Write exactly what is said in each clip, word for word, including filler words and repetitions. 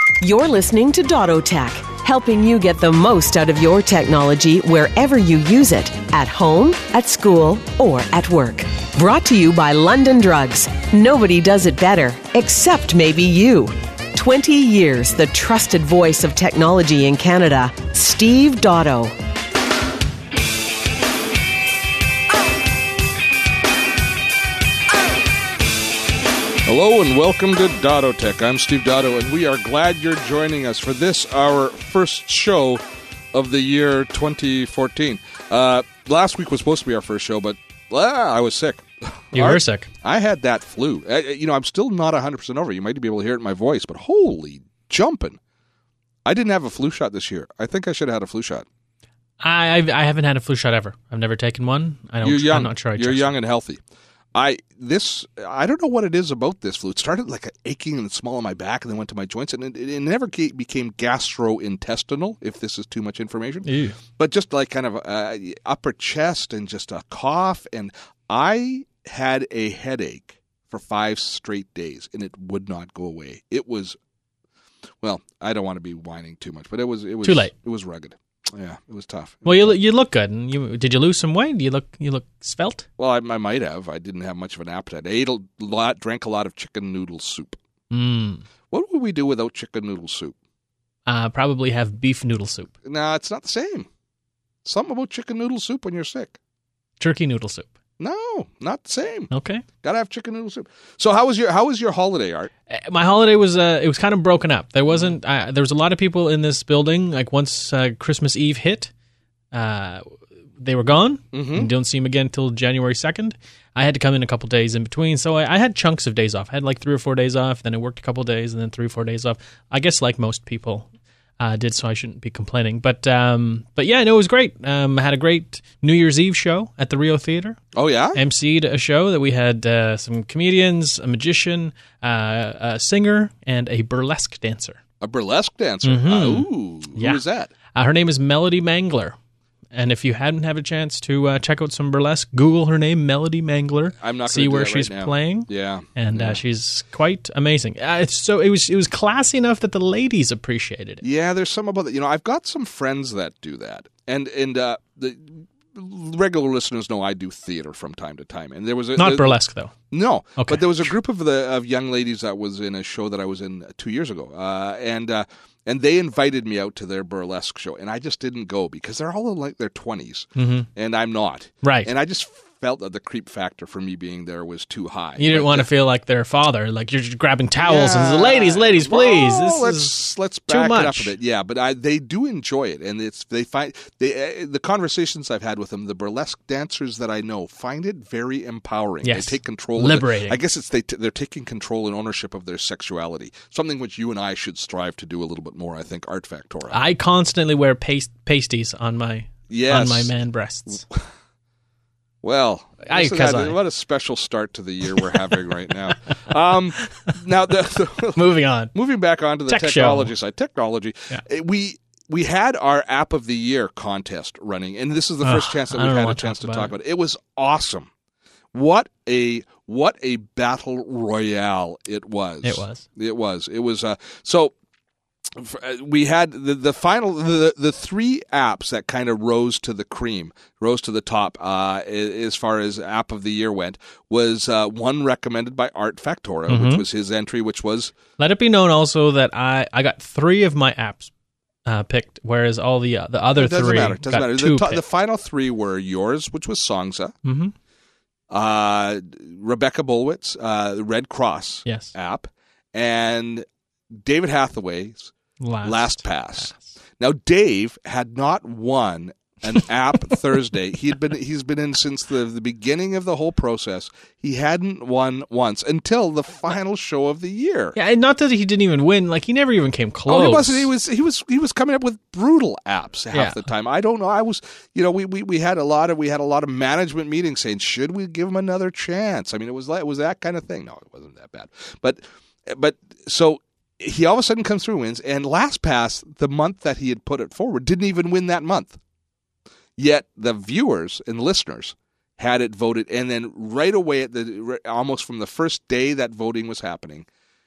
You're listening to Dottotech, helping you get the most out of your technology wherever you use it, at home, at school, or at work. Brought to you by London Drugs. Nobody does it better, except maybe you. twenty years, the trusted voice of technology in Canada, Steve Dotto. Hello and welcome to Dottotech. I'm Steve Dotto, and we are glad you're joining us for this, our first show of the year twenty fourteen. Uh, last week was supposed to be our first show, but ah, I was sick. You I, were sick. I had that flu. I, you know, I'm still not one hundred percent over. You might be able to hear it in my voice, but holy jumping. I didn't have a flu shot this year. I think I should have had a flu shot. I I've, I haven't had a flu shot ever. I've never taken one. I don't. You're young. I'm not sure. I You're trust young it. and healthy. I this I don't know what it is about this flu. It started like aching and small in my back, and then went to my joints, and it, it never became gastrointestinal. If this is too much information, Ew. but just like kind of uh, upper chest and just a cough, and I had a headache for five straight days, and it would not go away. It was well, I don't want to be whining too much, but it was it was Too late. It was rugged. Yeah, it was tough. It Well, was you you look good. And you did you lose some weight? You look you look svelte. Well, I, I might have. I didn't have much of an appetite. I ate a lot, drank a lot of chicken noodle soup. Mm. What would we do without chicken noodle soup? Uh, probably have beef noodle soup, No, it's not the same. Something about chicken noodle soup when you're sick. turkey noodle soup. No, not the same. Okay. Gotta have chicken noodle soup. So how was your how was your holiday, Art? Uh, My holiday was uh, it was kind of broken up. There wasn't uh, there was a lot of people in this building. Like once uh, Christmas Eve hit, uh, they were gone. Mm-hmm. You don't see them again until January second. I had to come in a couple days in between, so I, I had chunks of days off. I had like three or four days off, then I worked a couple days, and then three or four days off. I guess like most people uh, did, so I shouldn't be complaining. But um, but yeah, no, it was great. Um, I had a great New Year's Eve show at the Rio Theater. Oh yeah, emceed a show that we had uh, some comedians, a magician, uh, a singer, and a burlesque dancer. a burlesque dancer. Mhm. Uh, ooh, Yeah. who is that? Uh, her name is Melody Mangler. And if you hadn't had a chance to uh, check out some burlesque, Google her name, Melody Mangler. I'm not see gonna do where that she's right now. playing. Yeah, And yeah. uh, she's quite amazing. Uh, it's so it was it was classy enough that the ladies appreciated it. Yeah, there's some about that. You know, I've got some friends that do that, and and uh, the regular listeners know I do theater from time to time. And there was a, Not there, burlesque though. No, Okay. but there was a group of the of young ladies that was in a show that I was in two years ago, uh, and uh, and they invited me out to their burlesque show, and I just didn't go because they're all in like their twenties, Mm-hmm. and I'm not. Right. And I just felt that the creep factor for me being there was too high. You didn't But, want to uh, feel like their father, like you're just grabbing towels Yeah. and ladies, ladies, please. Well, this let's is let's too back it up much. a bit. Yeah, but I, they do enjoy it, and it's they find they, uh, the conversations I've had with them, the burlesque dancers that I know, find it very empowering. Yes. They take control. Liberating. Of it. I guess it's they t- they're taking control and ownership of their sexuality, something which you and I should strive to do a little bit more. I think Art Factora. I constantly wear paste, pasties on my Yes. on my man breasts. Well, I- this is 'cause a- I- what a special start to the year we're having right now. Um, now, the, the, Moving on. moving back onto the Tech show. technology side, technology, Yeah. eh, we we had our App of the Year contest running, and this is the Ugh, first chance that I we've don't had a wanna chance talk to about talk it. about it. It was awesome. What a what a battle royale it was. It was. It was. It was. Uh, so. f- uh, We had the, the final the the three apps that kind of rose to the cream, rose to the top uh, a- as far as app of the year went. Was uh, one recommended by Art Factora, Mm-hmm. which was his entry, which was Let it be known also that I, I got three of my apps uh, picked, whereas all the uh, the other it doesn't three matter. It doesn't got matter. two The, to- picked. the final three were yours, which was Songza, Mm-hmm. uh, Rebecca Bolwitz, uh, the Red Cross Yes. app, and David Hathaway's Last, Last Pass. Now, Dave had not won an app Thursday. He had been he's been in since the, the beginning of the whole process. He hadn't won once until the final show of the year. Yeah, and not that he didn't even win. Like he never even came close. Oh, he wasn't. He was. He was. He was coming up with brutal apps half Yeah. the time. I don't know. I was. You know, we, we, we had a lot of we had a lot of management meetings saying, should we give him another chance? I mean, it was like it was that kind of thing. No, it wasn't that bad. But but so he all of a sudden comes through, wins, and LastPass, the month that he had put it forward, didn't even win that month. Yet the viewers and listeners had it voted, and then right away at the almost from the first day that voting was happening,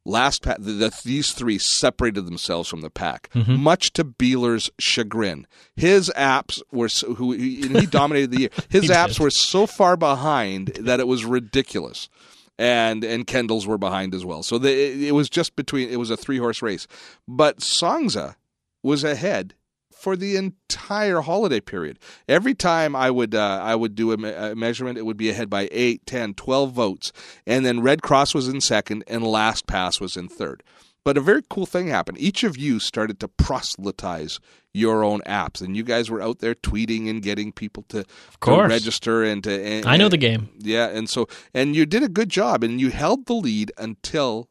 LastPass, the, the, these three separated themselves from the pack, Mm-hmm. much to Beeler's chagrin. His apps were so, who he, and he dominated the year. His He apps did. were so far behind that it was ridiculous, and and Kendall's were behind as well. So the, it, it was just between. It was a three horse race, but Songza was ahead for the entire holiday period. Every time I would uh, I would do a, me- a measurement, it would be ahead by eight, ten, twelve votes. And then Red Cross was in second and LastPass was in third. But a very cool thing happened. Each of you started to proselytize your own apps. And you guys were out there tweeting and getting people to, to course. register. and to. And, I know the game. Yeah, and so and you did a good job. And you held the lead until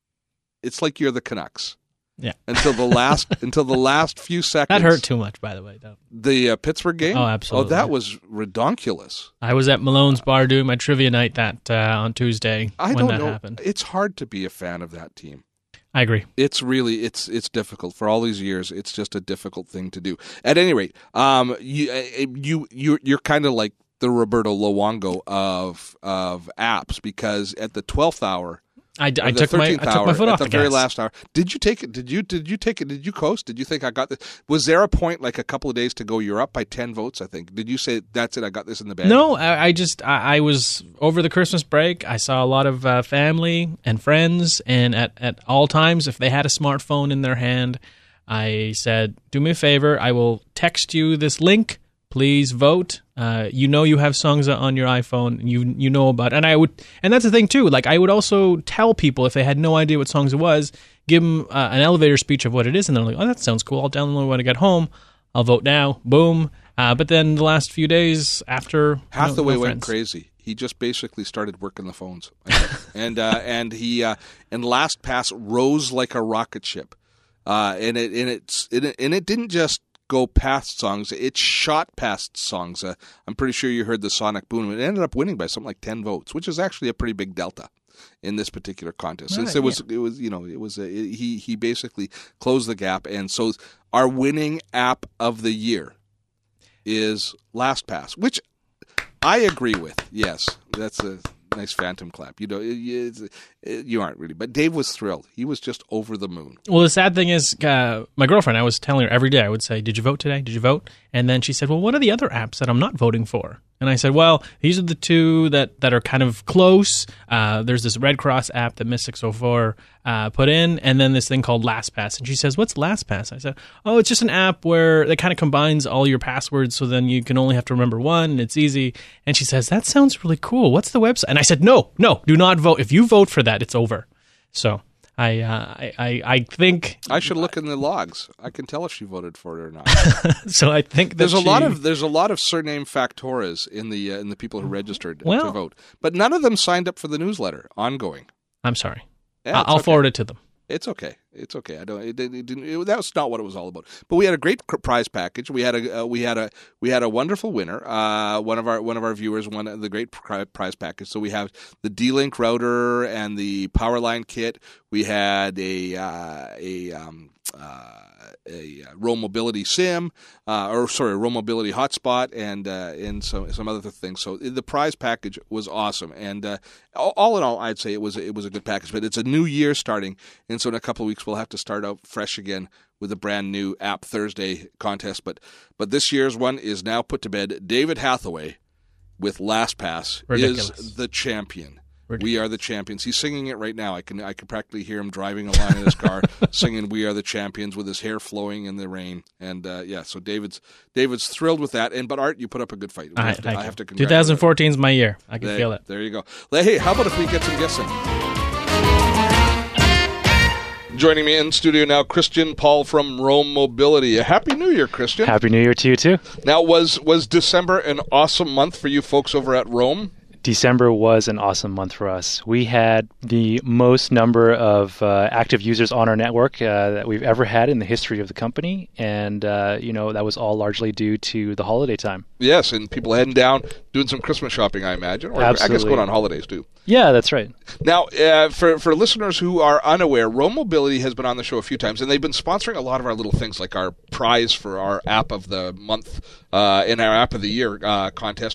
it's like you're the Canucks. Yeah. Until the last until the last few seconds. That hurt too much, by the way, though. The uh, Pittsburgh game? Oh, absolutely. Oh, that was redonkulous. I was at Malone's bar doing my trivia night that uh, on Tuesday I when don't that know. happened. It's hard to be a fan of that team. I agree. It's really it's it's difficult for all these years. It's just a difficult thing to do. At any rate, um, you uh, you you you're kind of like the Roberto Luongo of of apps, because at the twelfth hour. I, I Or the took my I thirteenth took hour, my foot at off the the very gas. last hour. Did you take it? Did you? Did you take it? Did you coast? Did you think I got this? Was there a point like a couple of days to go? You're up by ten votes, I think. Did you say that's it? I got this in the bag. No, I, I just I, I was over the Christmas break. I saw a lot of uh, family and friends, and at, at all times, if they had a smartphone in their hand, I said, "Do me a favor. I will text you this link. Please vote. Uh, you know you have Songza on your iPhone. You you know about it. And I would, and that's the thing too. Like I would also tell people if they had no idea what Songza was, give them uh, an elevator speech of what it is, and they're like, "Oh, that sounds cool. I'll download it when I get home. I'll vote now." Boom. Uh, but then the last few days after, Hathaway no, no went friends. crazy. He just basically started working the phones, and uh, and he uh, and LastPass rose like a rocket ship, uh, and it and it's and it, and it didn't just go past Songza, it shot past Songza. I'm pretty sure you heard the sonic boom. It ended up winning by something like ten votes, which is actually a pretty big delta in this particular contest. Right, Since it was, it was, you know, it was a, it, he he basically closed the gap, and so our winning app of the year is LastPass, which I agree with. Yes, that's a nice phantom clap. You know, it, it, it, you aren't really, but Dave was thrilled. He was just over the moon. Well, the sad thing is, uh, my girlfriend, I was telling her every day, I would say, "Did you vote today? Did you vote?" And then she said, "Well, what are the other apps that I'm not voting for?" And I said, "Well, these are the two that, that are kind of close. Uh, there's this Red Cross app that Miss six oh four uh, put in, and then this thing called LastPass." And she says, "What's LastPass?" I said, "Oh, it's just an app where it kind of combines all your passwords, so then you can only have to remember one, and it's easy." And she says, "That sounds really cool. What's the website?" And I said, "No, no, do not vote. If you vote for that, it's over." So I, uh, I, I, I think I should look in the logs. I can tell if she voted for it or not. so. I think that There's a she- lot of there's a lot of surname factores in the uh, in the people who registered Well- to vote, but none of them signed up for the newsletter ongoing. I'm sorry. Yeah, I- it's I'll okay. forward it to them. It's okay. It's okay. I don't. It, it, it didn't. It, that was not what it was all about. But we had a great cr- prize package. We had a uh, we had a we had a wonderful winner. Uh, one of our one of our viewers won the great pri- prize package. So we have the D-Link router and the Powerline kit. We had a uh, a um, uh, a Roam Mobility sim, uh, or sorry, a Roam Mobility hotspot, and uh, and some some other things. So the prize package was awesome, and uh, all, all in all, I'd say it was it was a good package. But it's a new year starting, and so in a couple of weeks we'll have to start out fresh again with a brand new App Thursday contest. But but this year's one is now put to bed. David Hathaway with LastPass Ridiculous. is the champion. Ridiculous. We are the champions. He's singing it right now. I can I can practically hear him driving along in his car, singing "We Are the Champions" with his hair flowing in the rain. And uh, yeah, so David's David's thrilled with that. And but Art, you put up a good fight. We I, have to, thank I you. have to congratulate twenty fourteen is my year. I can there, feel it. There you go. Hey, how about if we get some guessing? Joining me in studio now, Christian Paul from Roam Mobility. A Happy New Year, Christian. Happy New Year to you, too. Now, was was December an awesome month for you folks over at Roam? December was an awesome month for us. We had the most number of uh, active users on our network uh, that we've ever had in the history of the company, and uh, you know that was all largely due to the holiday time. Yes, and people heading down, doing some Christmas shopping, I imagine. Or I guess Absolutely. going on holidays, too. Yeah, that's right. Now, uh, for for listeners who are unaware, Roam Mobility has been on the show a few times, and they've been sponsoring a lot of our little things, like our prize for our App of the Month uh, and our App of the Year uh, contest.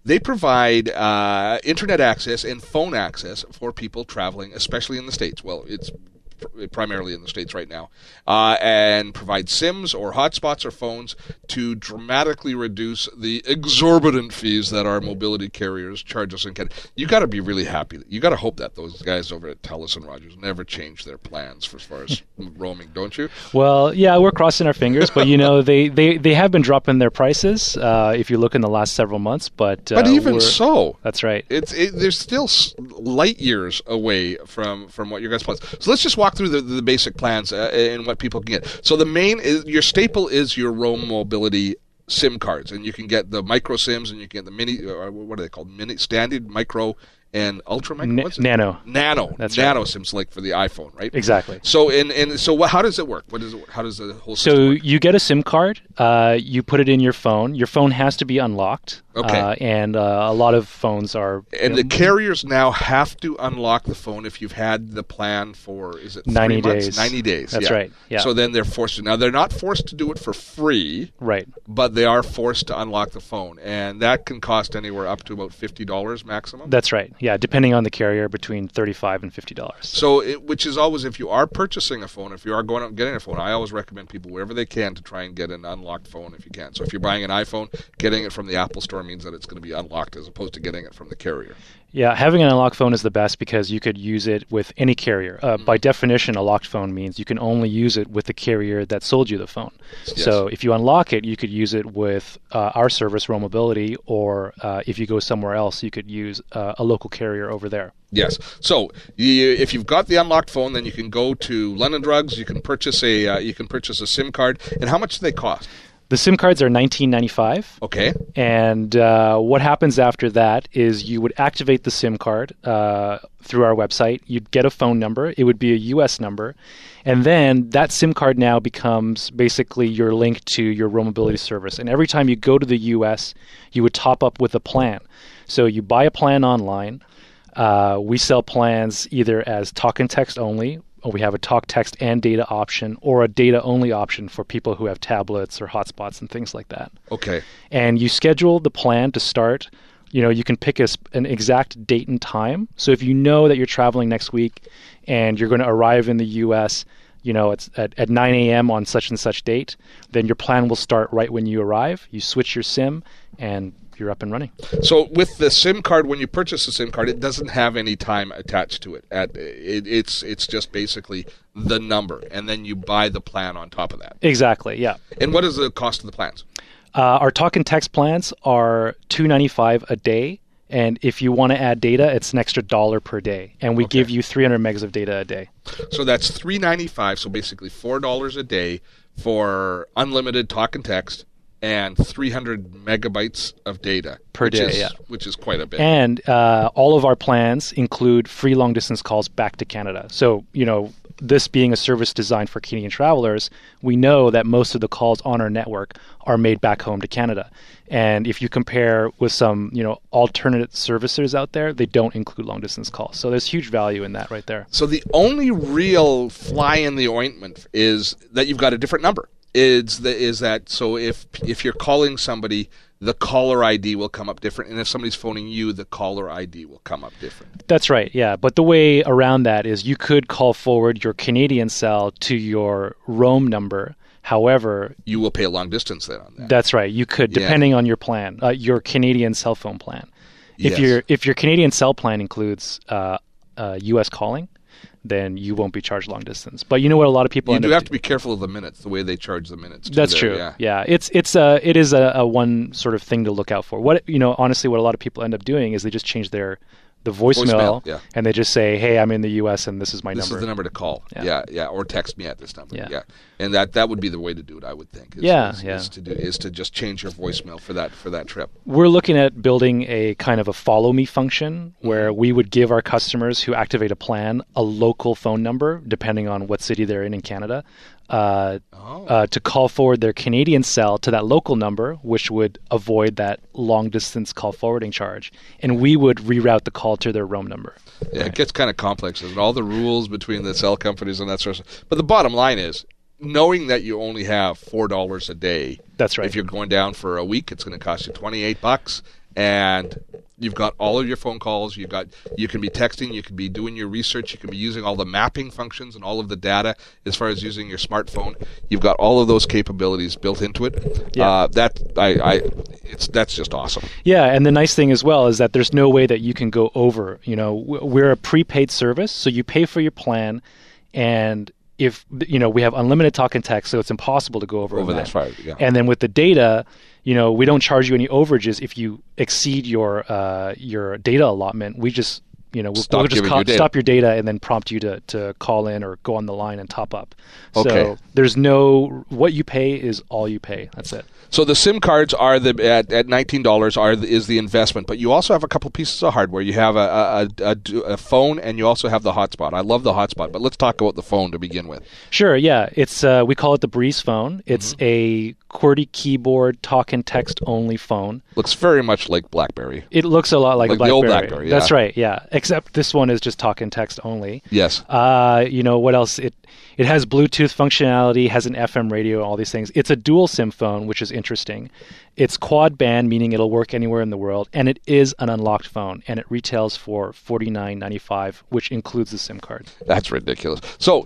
They provide uh, internet access and phone access for people traveling, especially in the States. Well, it's pr- primarily in the States right now, uh, and provide SIMs or hotspots or phones to dramatically reduce the exorbitant fees that our mobility carriers charge us in Canada. You got to be really happy. You got to hope that those guys over at TELUS and Rogers never change their plans for as far as roaming, don't you? Well, yeah, we're crossing our fingers, but you know they, they, they have been dropping their prices. Uh, if you look in the last several months, but uh, but even we're- so, that's right. it's it, they're still s- light years away from, from what your guys' plans. So let's just walk through the, the basic plans uh, and what people can get. So the main is your staple is your Roam Mobility SIM cards, and you can get the micro SIMs, and you can get the mini. Or what are they called? Mini, standard, micro, and ultra micro. Na- What's it? nano. Nano. That's nano right. SIMs, like for the iPhone, right? Exactly. So and and so what, how does it work? What is it? How does the whole system So work? you get a SIM card. Uh, you put it in your phone. Your phone has to be unlocked. Okay. Uh, and uh, a lot of phones are. And you the know, carriers now have to unlock the phone if you've had the plan for, is it three ninety months? days. ninety days. That's yeah. right, yeah. So then they're forced to. Now, they're not forced to do it for free, right. but they are forced to unlock the phone. And that can cost anywhere up to about fifty dollars maximum. That's right. Yeah, depending on the carrier, between thirty-five and fifty dollars. So, it, which is always, if you are purchasing a phone, if you are going out and getting a phone, I always recommend people wherever they can to try and get an unlocked phone if you can. So if you're buying an iPhone, getting it from the Apple Store means that it's going to be unlocked as opposed to getting it from the carrier. Yeah, having an unlocked phone is the best because you could use it with any carrier. Uh, mm-hmm. By definition, a locked phone means you can only use it with the carrier that sold you the phone. Yes. So if you unlock it, you could use it with uh, our service, Roam Mobility, or uh, if you go somewhere else, you could use uh, a local carrier over there. Yes. So you, if you've got the unlocked phone, then you can go to London Drugs. You can purchase a uh, you can purchase a SIM card. And how much do they cost? The SIM cards are nineteen ninety-five. Okay. And uh, what happens after that is you would activate the SIM card uh, through our website. You'd get a phone number. It would be a U S number. And then that SIM card now becomes basically your link to your Roam Mobility service. And every time you go to the U S, you would top up with a plan. So you buy a plan online. Uh, we sell plans either as talk and text only, or we have a talk, text, and data option, or a data-only option for people who have tablets or hotspots and things like that. Okay. And you schedule the plan to start. You know, you can pick a, an exact date and time. So if you know that you're traveling next week and you're going to arrive in the U S, you know, it's at, at nine a.m. on such and such date, then your plan will start right when you arrive. You switch your SIM, and you're up and running. So with the SIM card, when you purchase a SIM card, it doesn't have any time attached to it. At it, it's it's just basically the number, and then you buy the plan on top of that. Exactly. Yeah. And what is the cost of the plans? Uh, our talk and text plans are two dollars and ninety-five cents a day, and if you want to add data, it's an extra dollar per day, and we Okay. give you three hundred megs of data a day. So that's three dollars and ninety-five cents. So basically four dollars a day for unlimited talk and text. And three hundred megabytes of data Per which day, is, yeah. which is quite a bit. And uh, all of our plans include free long-distance calls back to Canada. So, you know, this being a service designed for Canadian travelers, we know that most of the calls on our network are made back home to Canada. And if you compare with some, you know, alternate services out there, they don't include long-distance calls. So there's huge value in that right there. So the only real fly in the ointment is that you've got a different number. Is the, is that so if if you're calling somebody, the caller I D will come up different, and if somebody's phoning you, the caller I D will come up different. That's right, yeah. But the way around that is you could call forward your Canadian cell to your Roam number. However, You will pay a long distance then on that. that's right. You could, Yeah. depending on your plan, uh, your Canadian cell phone plan. If Yes. your if your Canadian cell plan includes uh, uh, U S calling, then you won't be charged long distance. But you know what? A lot of people You end do up have to be careful of the minutes, the way they charge the minutes. too, That's there, true. Yeah. Yeah, it's it's a it is a, a one sort of thing to look out for. What you know, honestly, what a lot of people end up doing is they just change their the voicemail, Voicemail, yeah. and they just say, "Hey, I'm in the U S and this is my This number." is the number to call. Yeah. Yeah. yeah, or text me at this number. Yeah. Yeah, and that, that would be the way to do it, I would think. Is, Yeah, is, yeah. Is to do is to just change your voicemail for that for that trip. We're looking at building a kind of a follow me function where we would give our customers who activate a plan a local phone number, depending on what city they're in in Canada, uh, Oh. uh, to call forward their Canadian cell to that local number, which would avoid that long distance call forwarding charge. And we would reroute the call to their Roam number. Yeah, it gets kind of complex, and all the rules between the cell companies and that sort of stuff. But the bottom line is, knowing that you only have four dollars a day. That's right. If you're going down for a week, it's going to cost you twenty-eight bucks, and you've got all of your phone calls. You've got you can be texting, you can be doing your research, you can be using all the mapping functions and all of the data as far as using your smartphone. You've got all of those capabilities built into it. Yeah. Uh, that I, I it's that's just awesome. Yeah, and the nice thing as well is that there's no way that you can go over. You know, we're a prepaid service, so you pay for your plan, and if you know we have unlimited talk and text, so it's impossible to go over, Over that. that far, yeah. And then with the data, you know, we don't charge you any overages if you exceed your uh, your data allotment. We just you know we'll, Stop we'll just giving call, you data. stop your data and then prompt you to, to call in or go on the line and top up. Okay. So there's no what you pay is all you pay. That's it. So the SIM cards are the at, at nineteen dollars are the, is the investment, but you also have a couple pieces of hardware. You have a a, a a phone, and you also have the hotspot. I love the hotspot, but let's talk about the phone to begin with. Sure. Yeah. It's uh, we call it the Breeze phone. It's Mm-hmm. a QWERTY keyboard, talk and text only phone. Looks very much like BlackBerry. It looks a lot like, Like a the old BlackBerry. BlackBerry, That's yeah. right. Yeah. Except this one is just talk and text only. Yes. Uh, you know what else? It it has Bluetooth functionality, has an F M radio, all these things. It's a dual SIM phone, which is interesting. It's quad band, meaning it'll work anywhere in the world, and it is an unlocked phone, and it retails for forty-nine ninety-five, which includes the SIM card. That's ridiculous. So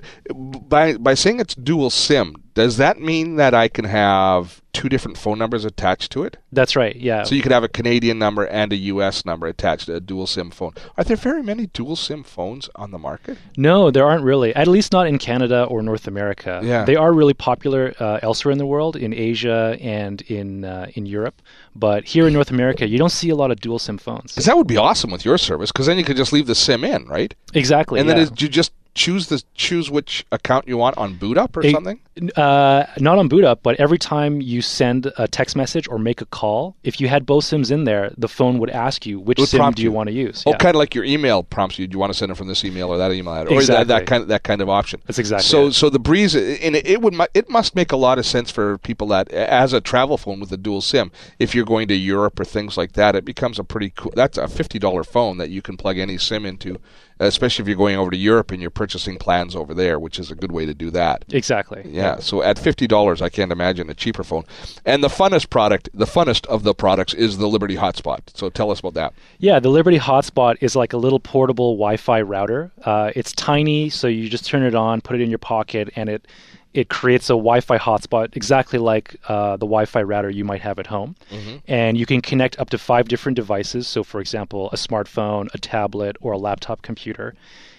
by by saying it's dual SIM, does that mean that I can have two different phone numbers attached to it? That's right. Yeah. So you could have a Canadian number and a U S number attached to a dual SIM phone. Are there very many dual SIM phones on the market? No, there aren't really. At least not in Canada or North America. Yeah. They are really popular uh, elsewhere in the world, in Asia and in uh, in Europe. But here in North America, you don't see a lot of dual SIM phones. Because that would be awesome with your service, because then you could just leave the SIM in, right? Exactly. And yeah. then is, you just choose the choose which account you want on boot up or It- something? Uh, not on boot up, but every time you send a text message or make a call, if you had both SIMs in there, the phone would ask you which It would SIM prompt do you, you. want to use. Oh, Yeah. kind of like your email prompts you. Do you want to send it from this email or that email address? Or that, Exactly. that kind of that kind of option. That's exactly So it. so the Breeze, and it, it would mu- it must make a lot of sense for people that as a travel phone with a dual SIM. If you're going to Europe or things like that, it becomes a pretty cool. That's a fifty dollar phone that you can plug any SIM into, especially if you're going over to Europe and you're purchasing plans over there, which is a good way to do that. Exactly. Yeah, so at fifty dollars, I can't imagine a cheaper phone. And the funnest product, the funnest of the products is the Liberty Hotspot. So tell us about that. Yeah, the Liberty Hotspot is like a little portable Wi-Fi router. Uh, it's tiny, so you just turn it on, put it in your pocket, and it it creates a Wi-Fi hotspot exactly like uh, the Wi-Fi router you might have at home. Mm-hmm. And you can connect up to five different devices. So, for example, a smartphone, a tablet, or a laptop computer.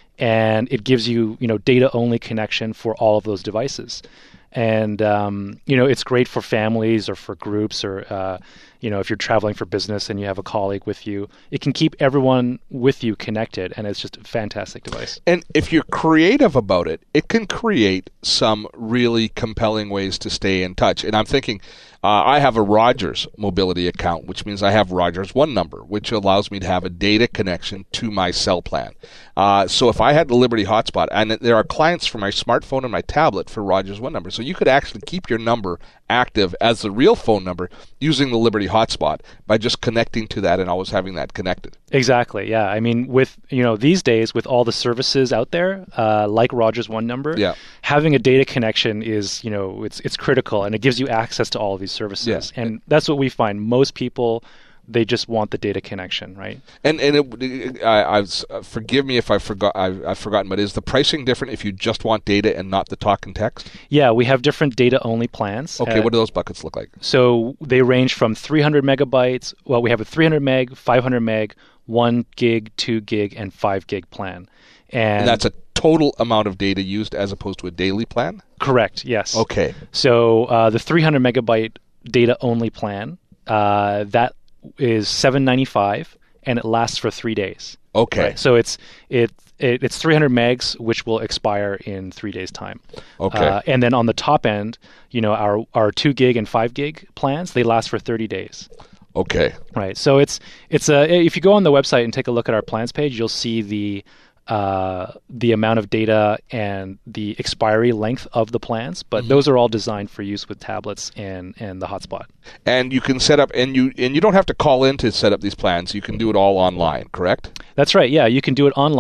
And it gives you, you know, data-only connection for all of those devices. And, um, you know, it's great for families or for groups or, uh, you know, if you're traveling for business and you have a colleague with you. It can keep everyone with you connected, and it's just a fantastic device. And if you're creative about it, it can create some really compelling ways to stay in touch. And I'm thinking, uh, I have a Rogers mobility account, which means I have Rogers One number, which allows me to have a data connection to my cell plan. Uh, so if I had the Liberty Hotspot, and there are clients for my smartphone and my tablet for Rogers One number, so you could actually keep your number active as the real phone number using the Liberty Hotspot by just connecting to that and always having that connected. Exactly. Yeah. I mean, with you know these days with all the services out there, uh, like Rogers One number, Yeah. having a data connection is you know it's it's critical, and it gives you access to all of these services. Yeah. And that's what we find. Most people, they just want the data connection, right? And and it, I, I was, uh, forgive me if I forgot I, I've forgotten, but is the pricing different if you just want data and not the talk and text? Yeah, we have different data-only plans. Okay, Uh, what do those buckets look like? So they range from three hundred megabytes. Well, we have a three hundred meg, five hundred meg, one gig, two gig, and five gig plan. And, And that's a total amount of data used as opposed to a daily plan? correct. Yes. Okay. So uh, the three hundred megabyte data only plan uh, that is seven ninety-five, and it lasts for three days. Okay. Right? So it's it, it it's three hundred megs, which will expire in three days' time. Okay. Uh, and then on the top end, you know, our our two gig and five gig plans, they last for thirty days. Okay. Right. So it's it's a if you go on the website and take a look at our plans page, you'll see the uh, the amount of data and the expiry length of the plans. But Mm-hmm. those are all designed for use with tablets and, and the hotspot. And you can set up and you and you don't have to call in to set up these plans. You can do it all online, correct? That's right. Yeah, you can do it online,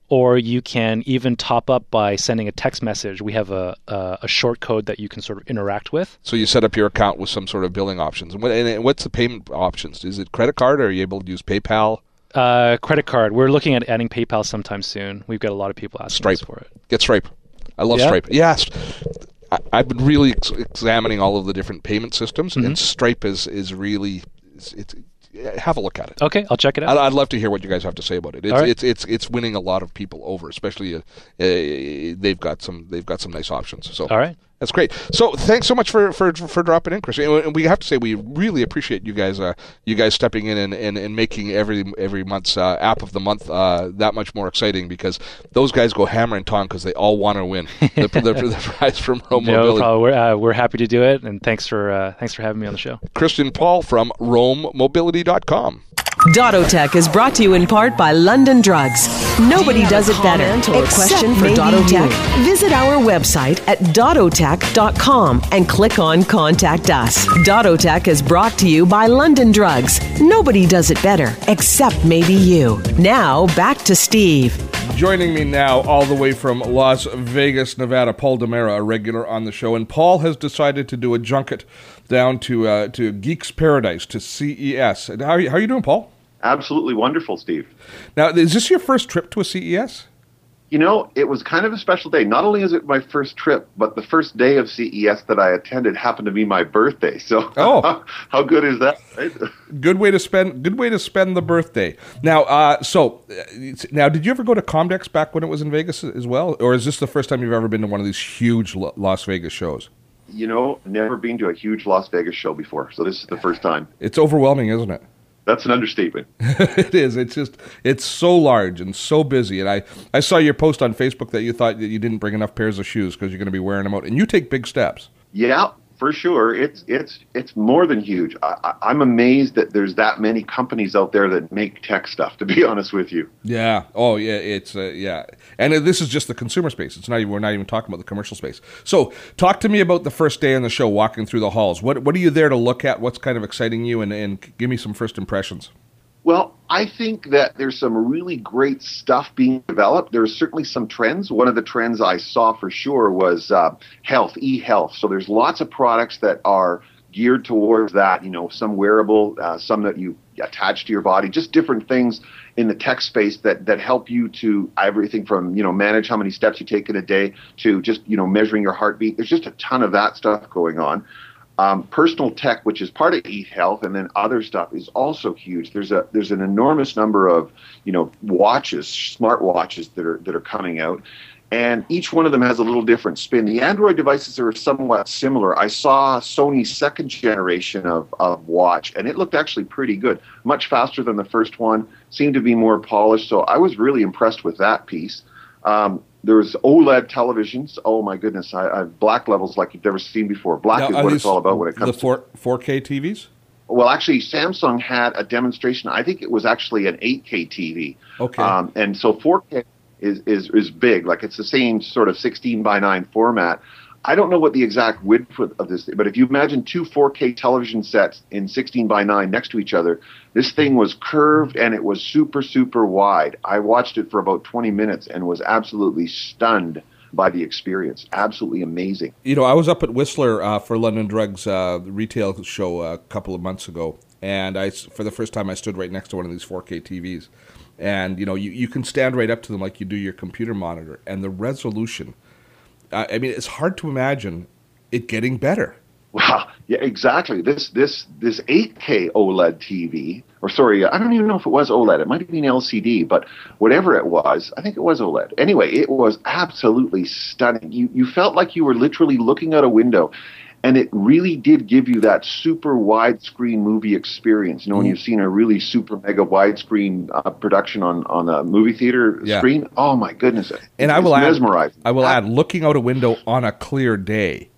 or you can even top up by sending a text message. We have a, a, a short code that you can sort of interact with. So you set up your account with some sort of billing options. And, what, and what's the payment options? Is it credit card, or are you able to use PayPal? Uh, credit card. We're looking at adding PayPal sometime soon. We've got a lot of people asking Stripe. us for it. Get Stripe. I love Yeah? Stripe. Yes. I, I've been really ex- examining all of the different payment systems, Mm-hmm. and Stripe is, is really... It's, it's, have a look at it. Okay, I'll check it out. I'd, I'd love to hear what you guys have to say about it. It's All right. it's, it's it's winning a lot of people over, especially uh, uh, they've got some they've got some nice options. So All right. that's great. So thanks so much for, for, for dropping in, Chris. And we have to say we really appreciate you guys uh, you guys stepping in and, and, and making every every month's uh, app of the month uh, that much more exciting, because those guys go hammer and tong because they all want to win the, the, the prize from Rome No Mobility. problem. We're, uh, we're happy to do it, and thanks for uh, thanks for having me on the show. Christian Paul from Rome Mobility dot com. Dottotech is brought to you in part by London Drugs. Nobody Do you does have it a better. comment or a Except question for maybe Dottotech. you? Visit our website at dottotech dot com and click on Contact Us. Dottotech is brought to you by London Drugs. Nobody does it better, except maybe you. Now, back to Steve. Joining me now, all the way from Las Vegas, Nevada, Paul Demera, a regular on the show. And Paul has decided to do a junket down to uh, to Geeks Paradise, to C E S. And How are you, how are you doing, Paul? Absolutely wonderful, Steve. Now, is this your first trip to a C E S? You know, it was kind of a special day. Not only is it my first trip, but the first day of C E S that I attended happened to be my birthday. So, Oh. how good is that? Right? Good way to spend. Good way to spend the birthday. Now, uh, so uh, now, did you ever go to Comdex back when it was in Vegas as well, or is this the first time you've ever been to one of these huge Lo- Las Vegas shows? You know, never been to a huge Las Vegas show before, so this is the first time. It's overwhelming, isn't it? That's an understatement. It is. It's just, it's so large and so busy. And I, I saw your post on Facebook that you thought that you didn't bring enough pairs of shoes because you're going to be wearing them out. And you take big steps. Yeah, for sure. It's it's it's more than huge. I, I, I'm amazed that there's that many companies out there that make tech stuff, to be honest with you. Yeah. Oh, yeah. It's, uh, yeah. And uh, this is just the consumer space. It's not even, we're not even talking about the commercial space. So talk to me about the first day on the show, walking through the halls. What, what are you there to look at? What's kind of exciting you? And, and give me some first impressions. Well, I think that there's some really great stuff being developed. There's certainly some trends. One of the trends I saw for sure was uh, health, e-health. So there's lots of products that are geared towards that, you know, some wearable, uh, some that you attach to your body, just different things in the tech space that, that help you to everything from, you know, manage how many steps you take in a day to just, you know, measuring your heartbeat. There's just a ton of that stuff going on. Um, personal tech, which is part of eHealth, and then other stuff is also huge. There's a there's an enormous number of, you know, watches, smart watches that are that are coming out, and each one of them has a little different spin. The Android devices are somewhat similar. I saw Sony's second generation of, of watch, and it looked actually pretty good, much faster than the first one, seemed to be more polished, so I was really impressed with that piece. Um, There's OLED televisions. Oh my goodness, I, I have black levels like you've never seen before. Black Now, is are what these it's all about when it comes the four, 4K T Vs? to. Well, actually, Samsung had a demonstration. I think it was actually an eight K T V. Okay. Um, and so four K is, is is big. Like it's the same sort of sixteen by nine format. I don't know what the exact width of this, but if you imagine two four K television sets in sixteen by nine next to each other, this thing was curved and it was super, super wide. I watched it for about twenty minutes and was absolutely stunned by the experience. Absolutely amazing. You know, I was up at Whistler uh, for London Drugs uh, retail show a couple of months ago, and I, for the first time, I stood right next to one of these four K T Vs. And, you know, you, you can stand right up to them like you do your computer monitor, and the resolution, uh, I mean, it's hard to imagine it getting better. Wow. Yeah, exactly. This this this eight K OLED T V, or sorry, I don't even know if it was OLED. It might have been L C D, but whatever it was, I think it was OLED. Anyway, it was absolutely stunning. You you felt like you were literally looking out a window, and it really did give you that super widescreen movie experience. You know, when you've seen a really super mega widescreen uh, production on, on a movie theater Yeah. screen, oh my goodness. It, And it's I will add, mesmerizing. I will add, looking out a window on a clear day,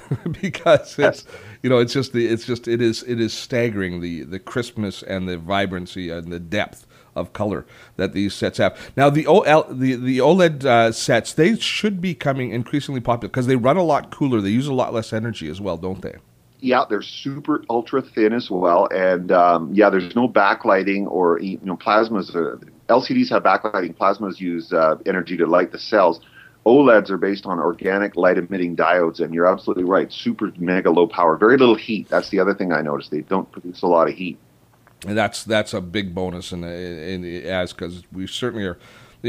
because it's, you know, it's just the, it's just, it is, it is staggering the, the crispness and the vibrancy and the depth of color that these sets have. Now, the O L, the the OLED uh, sets, they should be becoming increasingly popular because they run a lot cooler. They use a lot less energy as well, don't they? Yeah, they're super ultra thin as well, and um, yeah, there's no backlighting or you know plasma is a, L C Ds have backlighting. Plasmas use uh, energy to light the cells. OLEDs are based on organic light-emitting diodes, and you're absolutely right. Super mega low power, very little heat. That's the other thing I noticed. They don't produce a lot of heat. And that's that's a big bonus in, in, in as because we certainly are.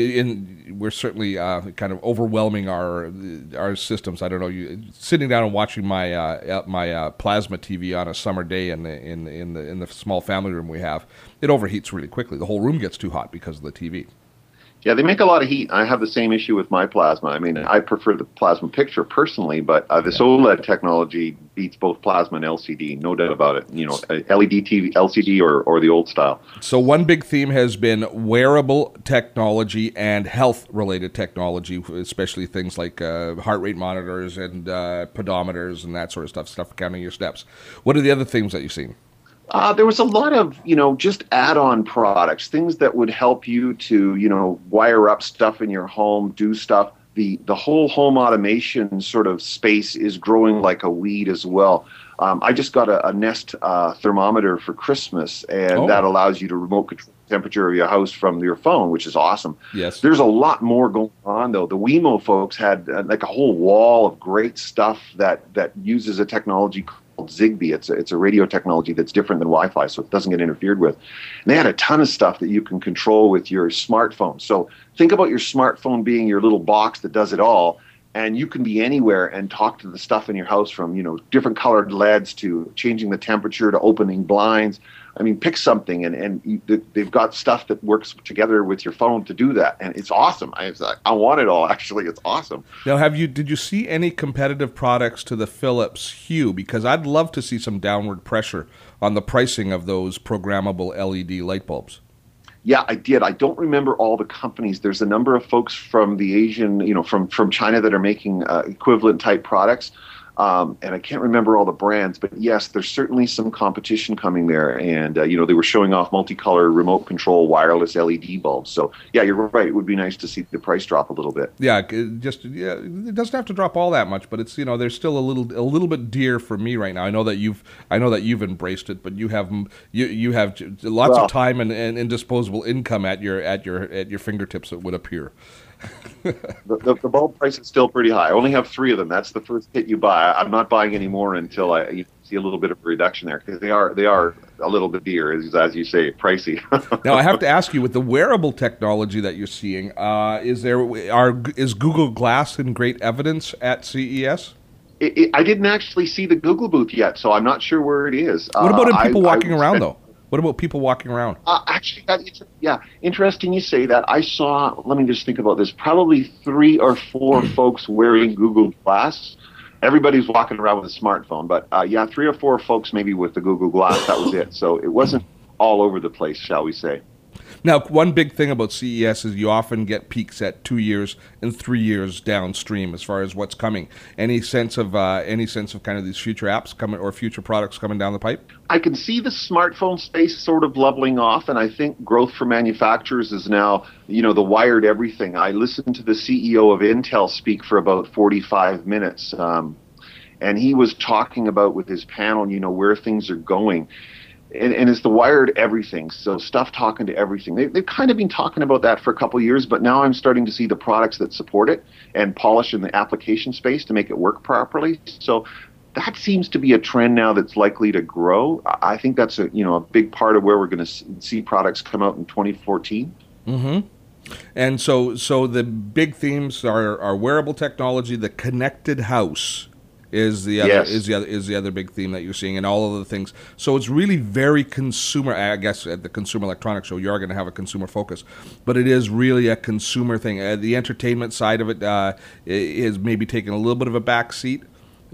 In, we're certainly uh, kind of overwhelming our our systems. I don't know. You sitting down and watching my uh, my uh, plasma T V on a summer day in the in in the in the small family room we have, it overheats really quickly. The whole room gets too hot because of the T V. Yeah, they make a lot of heat. I have the same issue with my plasma. I mean, I prefer the plasma picture personally, but uh, this yeah. OLED technology beats both plasma and L C D, no doubt about it. You know, L E D T V, L C D, or, or the old style. So one big theme has been wearable technology and health-related technology, especially things like uh, heart rate monitors and uh, pedometers and that sort of stuff, stuff for counting your steps. What are the other things that you've seen? Uh, there was a lot of, you know, just add-on products, things that would help you to, you know, wire up stuff in your home, do stuff. The the whole home automation sort of space is growing like a weed as well. Um, I just got a, a Nest uh, thermometer for Christmas, and oh. that allows you to remote control the temperature of your house from your phone, which is awesome. Yes. There's a lot more going on, though. The Wemo folks had uh, like a whole wall of great stuff that, that uses a technology called Zigbee. It's a, it's a radio technology that's different than Wi-Fi, so it doesn't get interfered with. And they had a ton of stuff that you can control with your smartphone. So think about your smartphone being your little box that does it all, and you can be anywhere and talk to the stuff in your house, from, you know, different colored L E Ds to changing the temperature to opening blinds. I mean, pick something, and, and you, they've got stuff that works together with your phone to do that, and it's awesome. I, I want it all, actually. It's awesome. Now, have you did you see any competitive products to the Philips Hue? Because I'd love to see some downward pressure on the pricing of those programmable L E D light bulbs. Yeah, I did. I don't remember all the companies. There's a number of folks from the Asian, you know, from, from China that are making uh, equivalent type products. Um, and I can't remember all the brands, but yes, there's certainly some competition coming there. And, uh, you know, they were showing off multicolor remote control wireless L E D bulbs. So, yeah, you're right. It would be nice to see the price drop a little bit. Yeah, it just yeah, it doesn't have to drop all that much, but it's, you know, there's still a little a little bit dear for me right now. I know that you've I know that you've embraced it, but you have you you have lots well, of time and, and, and disposable income at your at your at your fingertips, it would appear. the, the, the bulb price is still pretty high. I only have three of them. That's the first kit you buy. I'm not buying any more until I you see a little bit of a reduction there, because they are they are a little bit dear, as, as you say, pricey. Now I have to ask you, with the wearable technology that you're seeing, uh, is there are is Google Glass in great evidence at C E S? It, it, I didn't actually see the Google booth yet, so I'm not sure where it is. What about in uh, people I, walking I around spent, though? What about people walking around? Uh, actually, that, it's, yeah, interesting you say that. I saw, let me just think about this, probably three or four folks wearing Google Glass. Everybody's walking around with a smartphone, but uh, yeah, three or four folks maybe with the Google Glass, that was it. So it wasn't all over the place, shall we say. Now, one big thing about C E S is you often get peaks at two years and three years downstream as far as what's coming. Any sense of uh, any sense of kind of these future apps coming or future products coming down the pipe? I can see the smartphone space sort of leveling off, and I think growth for manufacturers is now, you know, the wired everything. I listened to the C E O of Intel speak for about forty-five minutes, um, and he was talking about with his panel, you know, where things are going. And, and it's the wired everything, so stuff talking to everything. They, they've kind of been talking about that for a couple of years, but now I'm starting to see the products that support it and polish in the application space to make it work properly. So that seems to be a trend now that's likely to grow. I think that's a you know a big part of where we're going to see products come out in twenty fourteen. Mm-hmm. And so, so the big themes are, are wearable technology, the connected house. Is the other yes. is the other is the other big theme that you're seeing, and all of the things. So it's really very consumer. I guess at the Consumer Electronics Show, you are going to have a consumer focus, but it is really a consumer thing. Uh, the entertainment side of it uh, is maybe taking a little bit of a back seat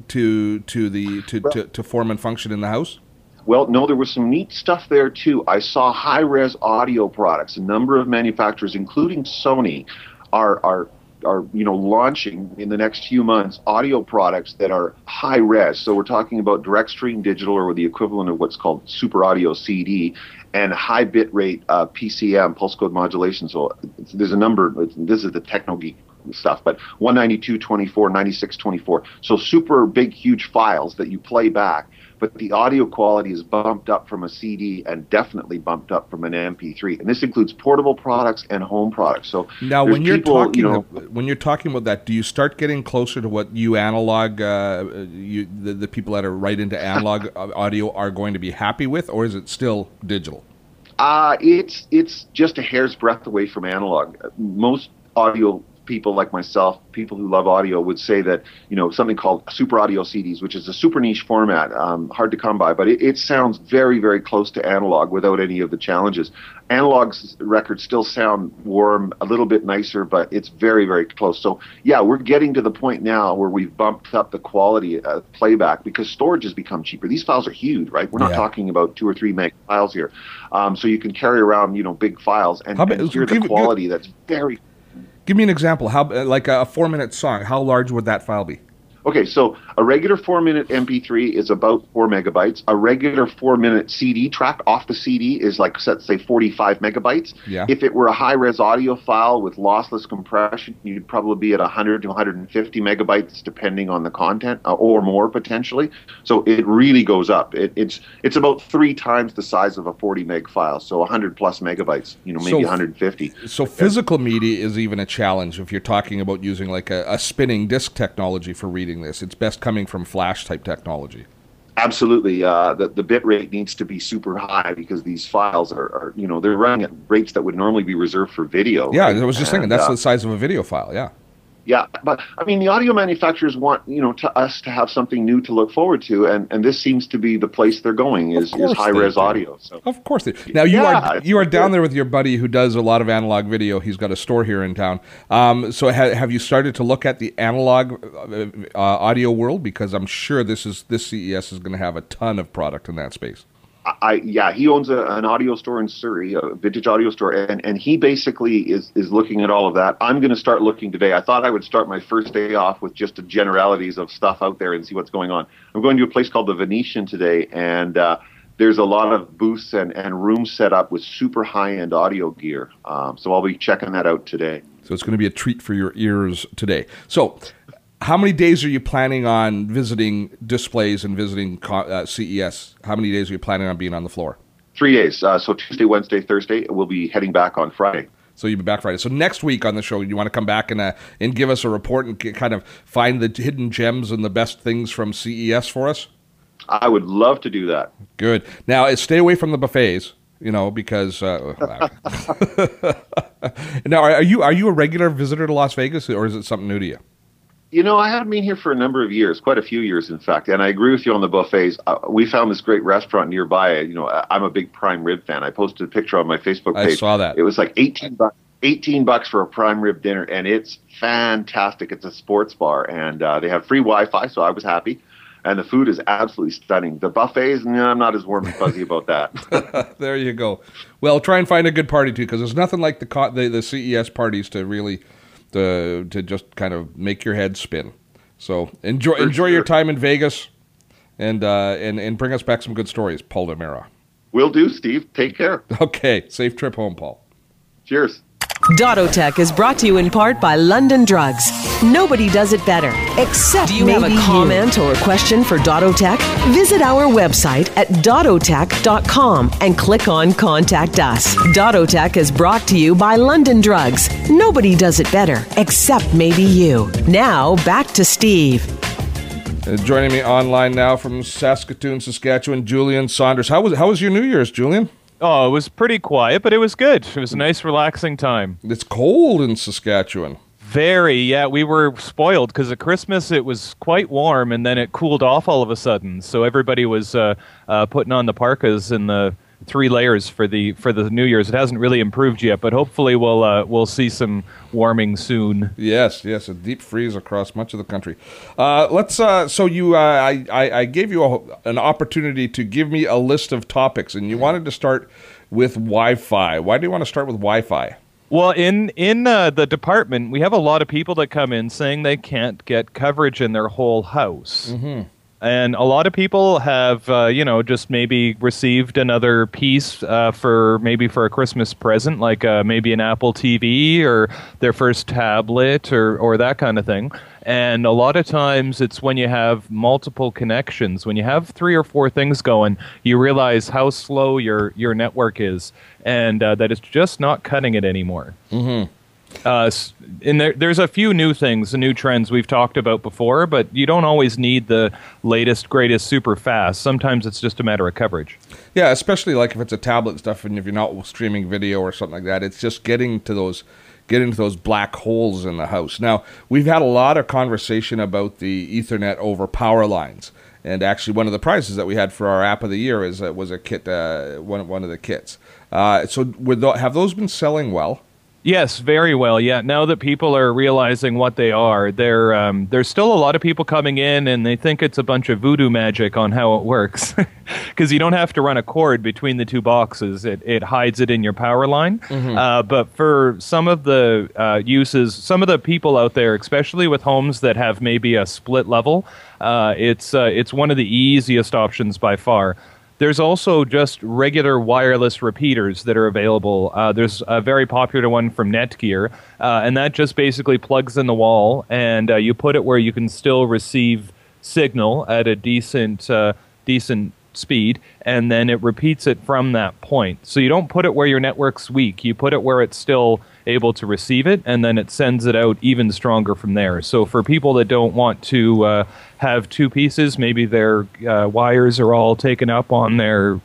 to to the to, well, to, to form and function in the house. Well, no, there was some neat stuff there too. I saw high-res audio products. A number of manufacturers, including Sony, are are. are you know launching in the next few months audio products that are high res. So we're talking about direct stream digital, or the equivalent of what's called super audio C D, and high bit rate uh, P C M, pulse code modulation. So there's a number. This is the techno geek stuff, but one ninety-two twenty-four, ninety-six twenty-four. So super big, huge files that you play back. But the audio quality is bumped up from a C D and definitely bumped up from an M P three. And this includes portable products and home products. So now, when you're people, talking, you know, when you're talking about that, do you start getting closer to what you analog, uh, you the, the people that are right into analog audio are going to be happy with, or is it still digital? Uh, it's it's just a hair's breadth away from analog. Most audio people like myself, people who love audio, would say that, you know, something called super audio C Ds, which is a super niche format, um, hard to come by, but it, it sounds very, very close to analog without any of the challenges. Analog's records still sound warm, a little bit nicer, but it's very, very close. So, yeah, we're getting to the point now where we've bumped up the quality of playback because storage has become cheaper. These files are huge, right? We're not Yeah. talking about two or three meg files here. Um, so you can carry around, you know, big files and, How about- and hear the give- give- quality that's very. Give me an example. How like a four-minute song? How large would that file be? Okay, so a regular four-minute M P three is about four megabytes. A regular four-minute C D track off the C D is like, let's say, forty-five megabytes. Yeah. If it were a high-res audio file with lossless compression, you'd probably be at one hundred to one hundred fifty megabytes, depending on the content, uh, or more potentially. So it really goes up. It, it's it's about three times the size of a forty meg file, so one hundred plus megabytes. You know, maybe So- one hundred fifty. So physical media is even a challenge if you're talking about using like a, a spinning disk technology for reading this. It's best coming from flash type technology. Absolutely. Uh, the, the bit rate needs to be super high because these files are, are, you know, they're running at rates that would normally be reserved for video. Yeah, right? I was just And, thinking that's uh, the size of a video file. Yeah. Yeah, but I mean, the audio manufacturers want, you know, to us to have something new to look forward to, and, and this seems to be the place they're going is, course is high they res do. audio. So Of course. They, now you Yeah, are it's you are down good. there with your buddy who does a lot of analog video. He's got a store here in town. Um, so ha- have you started to look at the analog uh, uh, audio world? Because I'm sure this is this C E S is going to have a ton of product in that space. I, yeah, he owns a, an audio store in Surrey, a vintage audio store, and, and he basically is, is looking at all of that. I'm going to start looking today. I thought I would start my first day off with just the generalities of stuff out there and see what's going on. I'm going to a place called the Venetian today, and uh, there's a lot of booths and, and rooms set up with super high-end audio gear. Um, so I'll be checking that out today. So it's going to be a treat for your ears today. So how many days are you planning on visiting displays and visiting uh, C E S? How many days are you planning on being on the floor? Three days. Uh, so Tuesday, Wednesday, Thursday. We'll be heading back on Friday. So you'll be back Friday. So next week on the show, you want to come back and uh, and give us a report and k- kind of find the hidden gems and the best things from C E S for us? I would love to do that. Good. Now, uh, stay away from the buffets, you know, because... Uh, now, are you are you a regular visitor to Las Vegas, or is it something new to you? You know, I haven't been here for a number of years, quite a few years, in fact. And I agree with you on the buffets. Uh, we found this great restaurant nearby. You know, I'm a big prime rib fan. I posted a picture on my Facebook page. I saw that. It was like eighteen bucks, eighteen bucks for a prime rib dinner, and it's fantastic. It's a sports bar, and uh, they have free Wi-Fi, so I was happy. And the food is absolutely stunning. The buffets, no, I'm not as warm and fuzzy about that. There you go. Well, try and find a good party, too, because there's nothing like the, co- the the C E S parties to really... To, to just kind of make your head spin. So enjoy For enjoy sure. your time in Vegas, and uh, and and bring us back some good stories, Paul Demera. Will do, Steve. Take care. Okay, safe trip home, Paul. Cheers. Dottotech is brought to you in part by London Drugs. Nobody does it better, except Do you maybe have a you. comment or question for Dottotech? Visit our website at dottotech dot com and click on Contact Us. Dottotech is brought to you by London Drugs. Nobody does it better, except maybe you. Now, back to Steve. Uh, joining me online now from Saskatoon, Saskatchewan, Julian Saunders. How was how was your New Year's, Julian? Oh, it was pretty quiet, but it was good. It was a nice, relaxing time. It's cold in Saskatchewan. Very, yeah. We were spoiled because at Christmas it was quite warm, and then it cooled off all of a sudden. So everybody was uh, uh, putting on the parkas and the three layers for the for the New Year's. It hasn't really improved yet, but hopefully we'll uh, we'll see some warming soon. Yes, yes, a deep freeze across much of the country. Uh, let's. Uh, so you, uh, I, I, I gave you a, an opportunity to give me a list of topics, and you wanted to start with Wi-Fi. Why do you want to start with Wi-Fi? Well, in in uh, the department, we have a lot of people that come in saying they can't get coverage in their whole house. Mm-hmm. And a lot of people have, uh, you know, just maybe received another piece uh, for maybe for a Christmas present, like uh, maybe an Apple T V or their first tablet or, or that kind of thing. And a lot of times it's when you have multiple connections, when you have three or four things going, you realize how slow your, your network is and uh, that it's just not cutting it anymore. Mm-hmm. Uh, and there, there's a few new things, the new trends we've talked about before, but you don't always need the latest, greatest, super fast. Sometimes it's just a matter of coverage. Yeah, especially like if it's a tablet stuff and if you're not streaming video or something like that, it's just getting to those getting to those black holes in the house. Now, we've had a lot of conversation about the Ethernet over power lines. And actually, one of the prizes that we had for our app of the year is uh, was a kit, uh, one one of the kits. Uh, so, with th- have those been selling well? Yes, very well. Yeah, now that people are realizing what they are, there um, there's still a lot of people coming in and they think it's a bunch of voodoo magic on how it works, because you don't have to run a cord between the two boxes. It it hides it in your power line. Mm-hmm. Uh, but for some of the uh, uses, some of the people out there, especially with homes that have maybe a split level, uh, it's uh, it's one of the easiest options by far. There's also just regular wireless repeaters that are available. Uh, there's a very popular one from Netgear, uh, and that just basically plugs in the wall, and uh, you put it where you can still receive signal at a decent, uh, decent speed, and then it repeats it from that point. So you don't put it where your network's weak. You put it where it's still able to receive it, and then it sends it out even stronger from there. So for people that don't want to uh, have two pieces, maybe their uh, wires are all taken up on their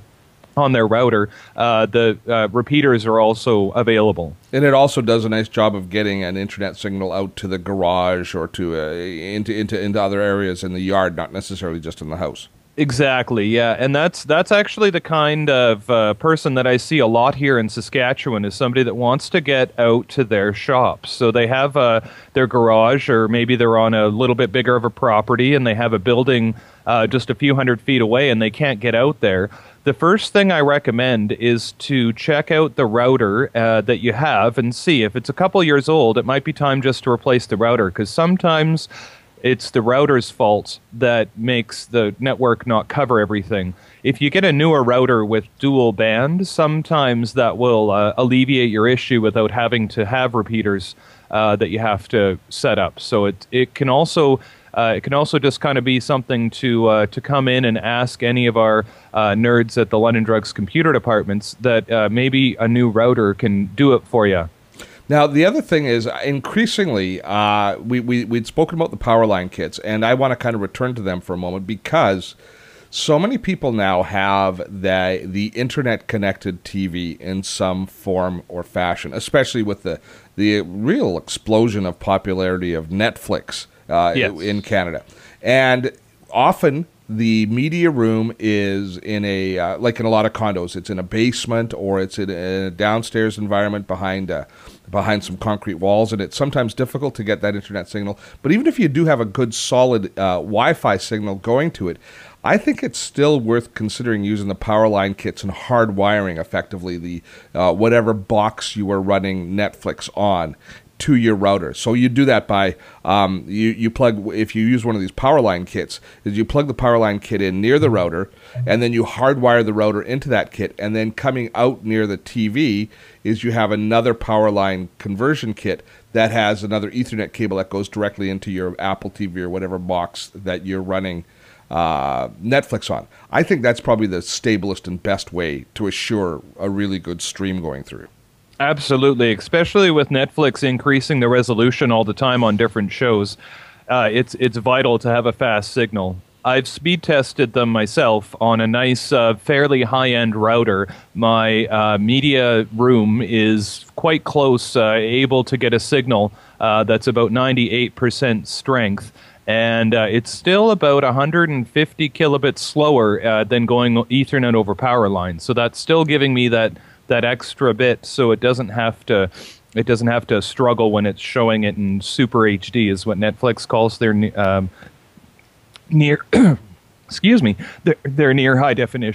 on their router, uh, the uh, repeaters are also available. And it also does a nice job of getting an internet signal out to the garage or to uh, into into into other areas in the yard, not necessarily just in the house. Exactly, yeah, and that's that's actually the kind of uh, person that I see a lot here in Saskatchewan, is somebody that wants to get out to their shops. So they have uh, their garage, or maybe they're on a little bit bigger of a property, and they have a building uh, just a few hundred feet away, and they can't get out there. The first thing I recommend is to check out the router uh, that you have and see if it's a couple years old. It might be time just to replace the router, because sometimes it's the router's fault that makes the network not cover everything. If you get a newer router with dual band, sometimes that will uh, alleviate your issue without having to have repeaters uh, that you have to set up. So it it can also uh, it can also just kind of be something to uh, to come in and ask any of our uh, nerds at the London Drugs computer departments that uh, maybe a new router can do it for you. Now, the other thing is, increasingly, uh, we, we, we'd spoken about the power line kits, and I want to kind of return to them for a moment, because so many people now have the, the internet-connected T V in some form or fashion, especially with the, the real explosion of popularity of Netflix uh, yes. in Canada. And often the media room is in a, uh, like in a lot of condos, it's in a basement or it's in a downstairs environment behind a behind some concrete walls, and it's sometimes difficult to get that internet signal. But even if you do have a good, solid uh, Wi-Fi signal going to it, I think it's still worth considering using the power line kits and hardwiring effectively the uh, whatever box you are running Netflix on to your router. So you do that by um, you you plug, if you use one of these power line kits, is you plug the power line kit in near the router, and then you hardwire the router into that kit, and then coming out near the T V is you have another power line conversion kit that has another Ethernet cable that goes directly into your Apple T V or whatever box that you're running uh, Netflix on. I think that's probably the stablest and best way to assure a really good stream going through. Absolutely, especially with Netflix increasing the resolution all the time on different shows. Uh, it's it's vital to have a fast signal. I've speed tested them myself on a nice, uh, fairly high-end router. My uh, media room is quite close, uh, able to get a signal uh, that's about ninety-eight percent strength. And uh, it's still about one hundred fifty kilobits slower uh, than going Ethernet over power lines. So that's still giving me that that extra bit, so it doesn't have to it doesn't have to struggle when it's showing it in Super H D, is what Netflix calls their um, near excuse me their, their near high definition.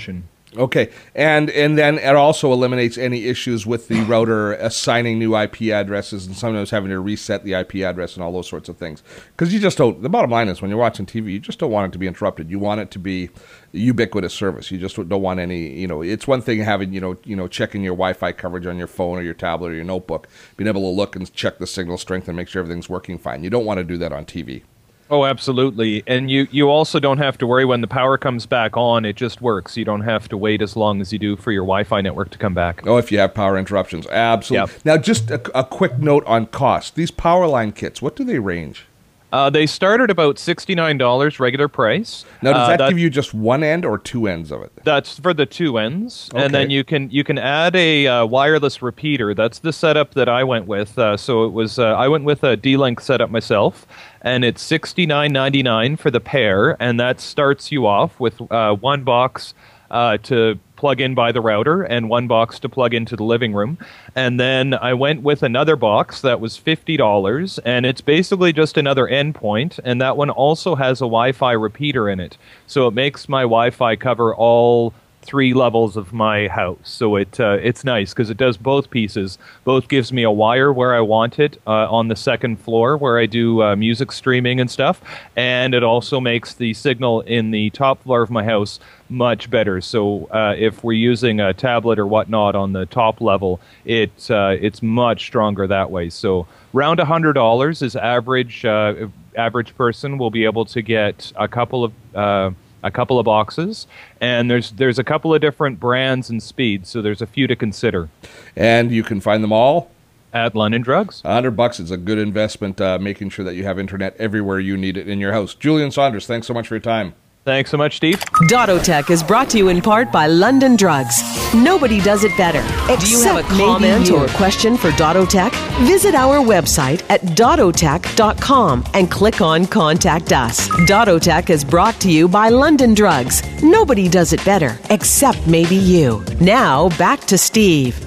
Okay, and and then it also eliminates any issues with the router assigning new I P addresses and sometimes having to reset the I P address and all those sorts of things. Because you just don't, the bottom line is when you're watching T V, you just don't want it to be interrupted. You want it to be ubiquitous service. You just don't want any, you know, it's one thing having, you know, you know, checking your Wi-Fi coverage on your phone or your tablet or your notebook, being able to look and check the signal strength and make sure everything's working fine. You don't want to do that on T V. Oh, absolutely. And you, you also don't have to worry when the power comes back on. It just works. You don't have to wait as long as you do for your Wi-Fi network to come back. Oh, if you have power interruptions. Absolutely. Yep. Now, just a, a quick note on cost. These power line kits, what do they range? Uh, they start at about sixty-nine dollars regular price. Now, does uh, that, that give you just one end or two ends of it? That's for the two ends. Okay. And then you can you can add a uh, wireless repeater. That's the setup that I went with. Uh, so it was uh, I went with a D-Link setup myself, and it's sixty-nine ninety-nine for the pair, and that starts you off with uh, one box uh, to plug in by the router and one box to plug into the living room. And then I went with another box that was fifty dollars, and it's basically just another endpoint, and that one also has a Wi-Fi repeater in it. So it makes my Wi-Fi cover all three levels of my house. So it uh, it's nice because it does both pieces. Both gives me a wire where I want it uh, on the second floor where I do uh, music streaming and stuff, and it also makes the signal in the top floor of my house much better. So uh, if we're using a tablet or whatnot on the top level, it uh, it's much stronger that way. So around one hundred dollars is average. Uh, average person will be able to get a couple of uh, a couple of boxes, and there's there's a couple of different brands and speeds, so there's a few to consider. And you can find them all at London Drugs. A hundred bucks is a good investment, uh, making sure that you have internet everywhere you need it in your house. Julian Saunders, thanks so much for your time. Thanks so much, Steve. Dottotech is brought to you in part by London Drugs. Nobody does it better. Do you have a comment or question for Dottotech? Visit our website at dottotech dot com and click on Contact Us. Dottotech is brought to you by London Drugs. Nobody does it better, except maybe you. Now, back to Steve.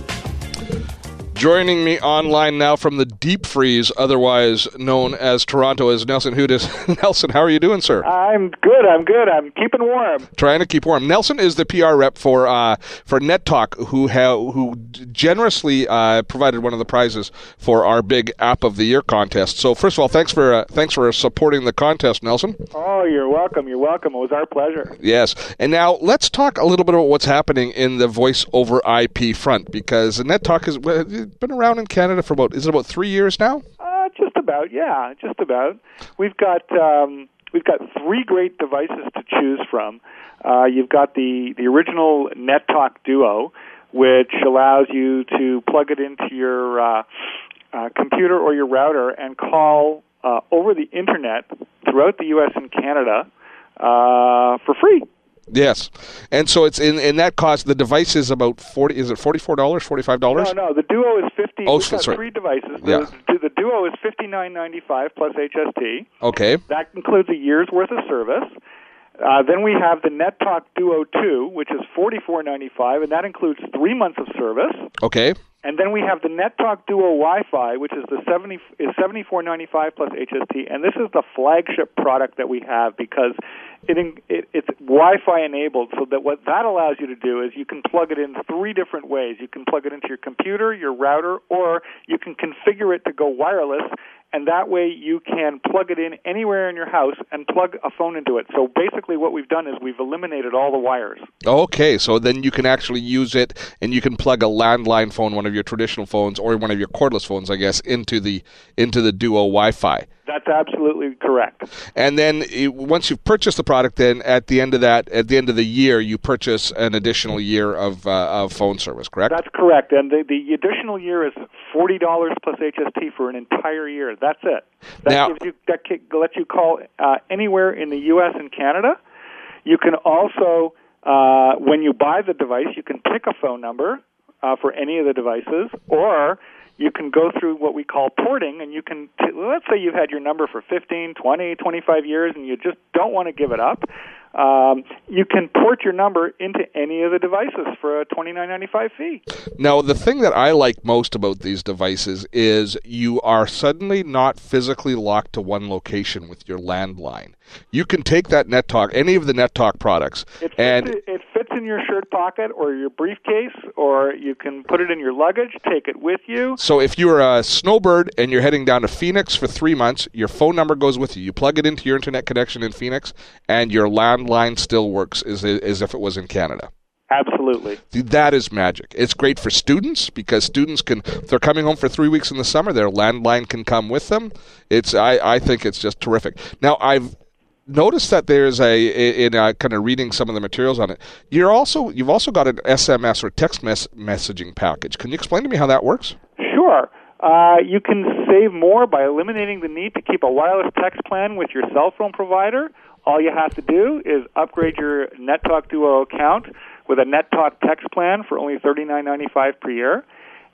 Joining me online now from the deep freeze, otherwise known as Toronto, is Nelson Hudis. Nelson, how are you doing, sir? I'm good. I'm good. I'm keeping warm. Trying to keep warm. Nelson is the P R rep for uh, for NetTalk, who ha- who generously uh, provided one of the prizes for our big App of the Year contest. So, first of all, thanks for uh, thanks for supporting the contest, Nelson. Oh, you're welcome. You're welcome. It was our pleasure. Yes. And now let's talk a little bit about what's happening in the voice over I P front, because NetTalk has been around in Canada for about, is it about three years now? Uh, just about, yeah, just about. We've got um, we've got three great devices to choose from. Uh, you've got the, the original NetTalk Duo, which allows you to plug it into your uh, uh, computer or your router and call uh, over the internet throughout the U S and Canada uh, for free. Yes, and so it's in, in that cost. The device is about forty. Is it forty four dollars, forty five dollars? No, no. The Duo is fifty. Oh, we've got sorry. three devices. Yeah. The, the Duo is fifty nine ninety five plus H S T. Okay. That includes a year's worth of service. Uh, then we have the NetTalk Duo two, which is forty four ninety five, and that includes three months of service. Okay. And then we have the NetTalk Duo Wi-Fi, which is the seventy is seventy four ninety five plus H S T, and this is the flagship product that we have because it, it it's Wi-Fi enabled. So that what that allows you to do is you can plug it in three different ways. You can plug it into your computer, your router, or you can configure it to go wireless. And that way you can plug it in anywhere in your house and plug a phone into it. So basically what we've done is we've eliminated all the wires. Okay, so then you can actually use it, and you can plug a landline phone, one of your traditional phones, or one of your cordless phones, I guess, into the into the Duo Wi-Fi. That's absolutely correct. And then it, once you've purchased the product, then at the end of that, at the end of the year, you purchase an additional year of uh, of phone service, correct? That's correct. And the, the additional year is forty dollars plus H S T for an entire year. That's it. That now, gives you that lets you call uh, anywhere in the U S and Canada. You can also, uh, when you buy the device, you can pick a phone number uh, for any of the devices, or you can go through what we call porting, and you can, t- let's say you've had your number for fifteen, twenty, twenty-five years, and you just don't want to give it up. Um, you can port your number into any of the devices for a twenty-nine ninety-five fee. Now, the thing that I like most about these devices is you are suddenly not physically locked to one location with your landline. You can take that NetTalk, any of the NetTalk products, It fits, and it fits in your shirt pocket or your briefcase, or you can put it in your luggage, take it with you. So if you're a snowbird and you're heading down to Phoenix for three months, your phone number goes with you. You plug it into your internet connection in Phoenix, and your landline still works as, as if it was in Canada. Absolutely. That is magic. It's great for students because students can, if they're coming home for three weeks in the summer, their landline can come with them. It's I, I think it's just terrific. Now, I've noticed that there's a, in a, kind of reading some of the materials on it, you're also, you've also got an S M S or text mes- messaging package. Can you explain to me how that works? Sure. Uh, you can save more by eliminating the need to keep a wireless text plan with your cell phone provider. All you have to do is upgrade your NetTalk Duo account with a NetTalk text plan for only thirty-nine ninety-five per year,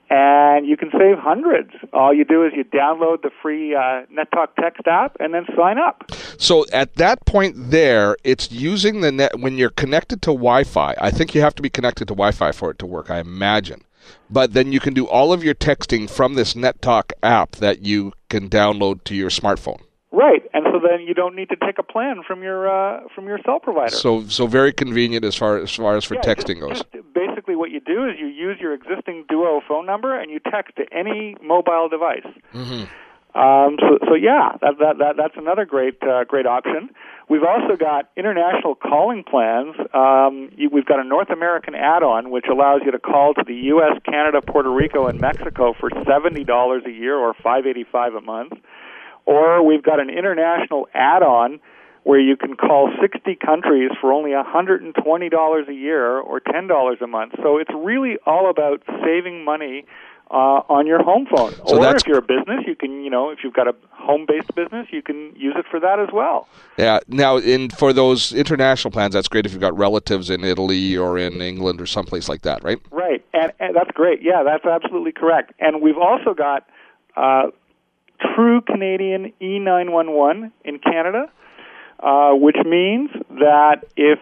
and you can save hundreds. All you do is you download the free uh, NetTalk text app and then sign up. So at that point there, it's using the net, when you're connected to Wi-Fi, I think you have to be connected to Wi-Fi for it to work, I imagine. But then you can do all of your texting from this NetTalk app that you can download to your smartphone. Right, and so then you don't need to take a plan from your uh, from your cell provider. So, so very convenient as far as far as for yeah, texting just, goes. Just basically, what you do is you use your existing Duo phone number and you text to any mobile device. Mm-hmm. Um, so, so yeah, that, that that that's another great uh, great option. We've also got international calling plans. Um, you, we've got a North American add-on which allows you to call to the U S, Canada, Puerto Rico, and Mexico for seventy dollars a year or five eighty-five a month. Or we've got an international add-on where you can call sixty countries for only one hundred twenty dollars a year or ten dollars a month. So it's really all about saving money uh, on your home phone. So or that's... if you're a business, you can, you know, if you've got a home-based business, you can use it for that as well. Yeah. Now, in for those international plans, that's great if you've got relatives in Italy or in England or someplace like that, right? Right, and, and that's great. Yeah, that's absolutely correct. And we've also got uh, True Canadian E nine one one in Canada, uh, which means that if,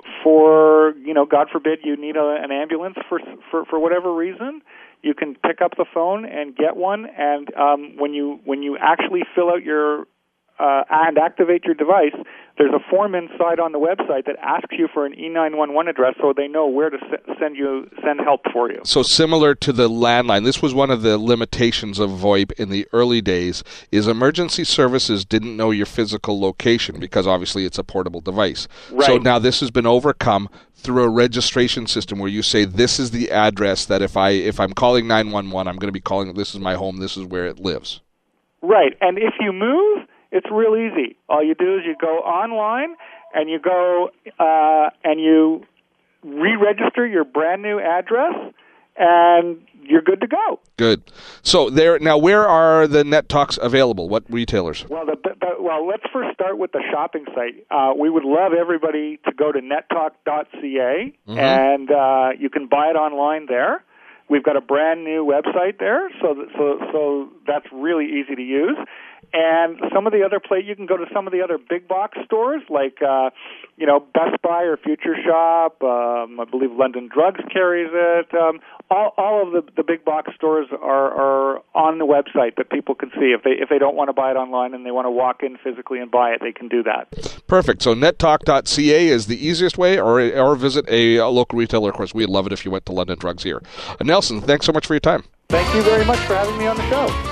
for, you know, God forbid, you need a, an ambulance for, for for whatever reason, you can pick up the phone and get one. And um, when you when you actually fill out your uh, and activate your device, there's a form inside on the website that asks you for an E nine one one address so they know where to send you send help for you. So similar to the landline, this was one of the limitations of VoIP in the early days, is emergency services didn't know your physical location because obviously it's a portable device. Right. So now this has been overcome through a registration system where you say this is the address that if I if I'm calling nine one one, I'm going to be calling, this is my home, this is where it lives. Right. And if you move, it's real easy. All you do is you go online and you go uh, and you re-register your brand new address, and you're good to go. Good. So there. Now, where are the NetTalks available? What retailers? Well, the, the, well, let's first start with the shopping site. Uh, we would love everybody to go to nettalk dot c a, mm-hmm. and uh, you can buy it online there. We've got a brand new website there, so that, so so that's really easy to use. And some of the other play, you can go to some of the other big box stores like, uh, you know, Best Buy or Future Shop. Um, I believe London Drugs carries it. Um, all, all of the, the big box stores are, are on the website that people can see. If they if they don't want to buy it online and they want to walk in physically and buy it, they can do that. Perfect. So nettalk dot c a is the easiest way, or or visit a, a local retailer. Of course, we'd love it if you went to London Drugs here. Uh, Nelson, thanks so much for your time. Thank you very much for having me on the show.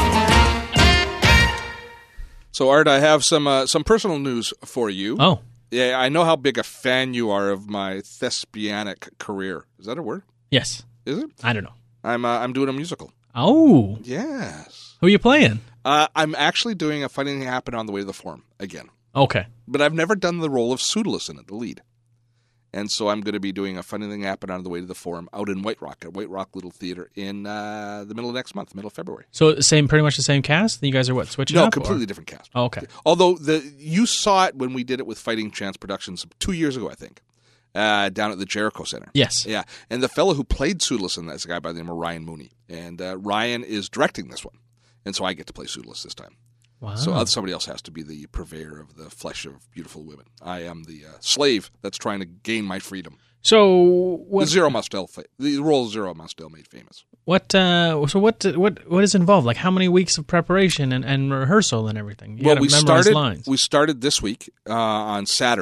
So, Art, I have some uh, some personal news for you. Oh. Yeah, I know how big a fan you are of my thespianic career. Is that a word? Yes. Is it? I don't know. I'm uh, I'm doing a musical. Oh. Yes. Who are you playing? Uh, I'm actually doing A Funny Thing Happened on the Way to the Forum again. Okay. But I've never done the role of Pseudolus in it, the lead. And so I'm going to be doing A Funny Thing Happened on the Way to the Forum out in White Rock, at White Rock Little Theater in uh, the middle of next month, middle of February. So same, pretty much the same cast? You guys are what, switching no, up? No, completely or? different cast. Oh, okay. Although the you saw it when we did it with Fighting Chance Productions two years ago, I think, uh, down at the Jericho Center. Yes. Yeah. And the fellow who played Pseudolus in that is a guy by the name of Ryan Mooney. And uh, Ryan is directing this one. And so I get to play Pseudolus this time. Wow. So somebody else has to be the purveyor of the flesh of beautiful women. I am the uh, slave that's trying to gain my freedom. So what? The Zero Mostel, the role Zero Mostel made famous. What? Uh, so what? What? What is involved? Like how many weeks of preparation and, and rehearsal and everything? You well, gotta we memorize started. lines. We started this week uh, on Saturday.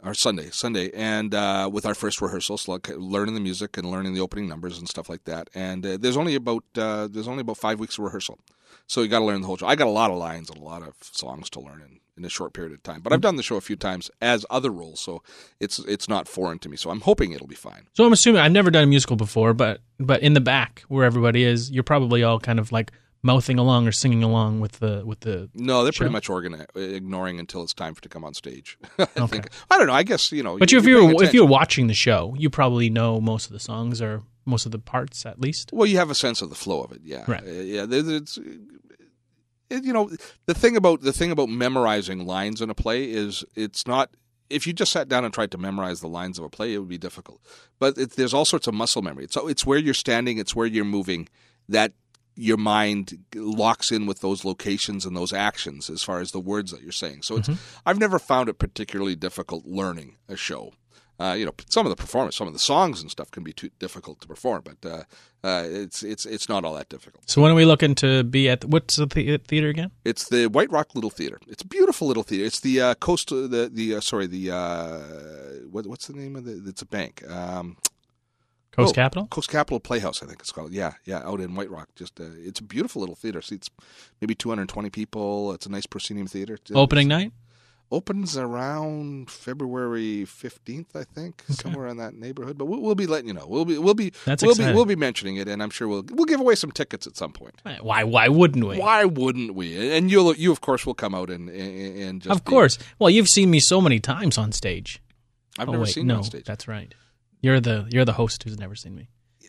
or Sunday, Sunday, and uh, with our first rehearsals, like learning the music and learning the opening numbers and stuff like that. And uh, there's only about uh, there's only about five weeks of rehearsal, so you got to learn the whole show. I got a lot of lines and a lot of songs to learn in, in a short period of time. But I've done the show a few times as other roles, so it's it's not foreign to me. So I'm hoping it'll be fine. So I'm assuming I've never done a musical before, but but in the back where everybody is, you're probably all kind of like mouthing along or singing along with the with the no they're show? pretty much organi- ignoring until it's time for to come on stage. I Okay. think I don't know I guess you know But you, if you're you're paying if you're attention. watching the show, you probably know most of the songs or most of the parts at least. Well, you have a sense of the flow of it, yeah. Right. Uh, yeah, there- it's it, you know the thing about the thing about memorizing lines in a play is it's not. If you just sat down and tried to memorize the lines of a play, it would be difficult. But it, there's all sorts of muscle memory. It's it's where you're standing, it's where you're moving that your mind locks in with those locations and those actions as far as the words that you're saying. So it's I've never found it particularly difficult learning a show. Uh, you know, some of the performance, some of the songs and stuff can be too difficult to perform, but uh, uh, it's it's it's not all that difficult. So when are we looking to be at? What's the the- theater again? It's the White Rock Little Theater. It's a beautiful little theater. It's the uh, coast, the the uh, sorry, the uh, what, what's the name of the? It's a bank. Um, Coast oh, Capital? Coast Capital Playhouse, I think it's called. Yeah, yeah, out in White Rock. Just uh, it's a beautiful little theater. Seats maybe two hundred twenty people. It's a nice proscenium theater. Opening night? Opens around February fifteenth, I think, somewhere in that neighborhood. But we'll, we'll be letting you know. We'll be we'll be That's we'll exciting. be we'll be mentioning it, and I'm sure we'll we'll give away some tickets at some point. Why why wouldn't we? Why wouldn't we? And you'll you of course will come out and and, and just Of be- course. Well, you've seen me so many times on stage. I've oh, never wait, seen no, you on stage. That's right. You're the you're the host who's never seen me.